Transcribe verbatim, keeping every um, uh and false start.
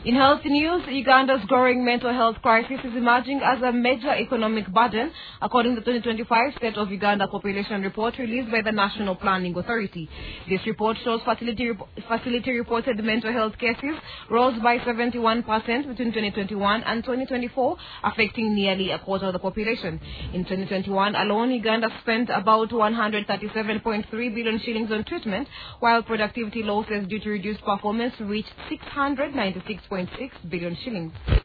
In health news, Uganda's growing mental health crisis is emerging as a major economic burden, according to the twenty twenty-five State of Uganda Population Report released by the National Planning Authority. This report shows facility, facility reported mental health cases rose by seventy-one percent between twenty twenty-one and twenty twenty-four, affecting nearly a quarter of the population. In twenty twenty-one alone, Uganda spent about one hundred thirty-seven point three billion shillings on treatment, while productivity losses due to reduced performance reached six hundred ninety-six point six billion shillings.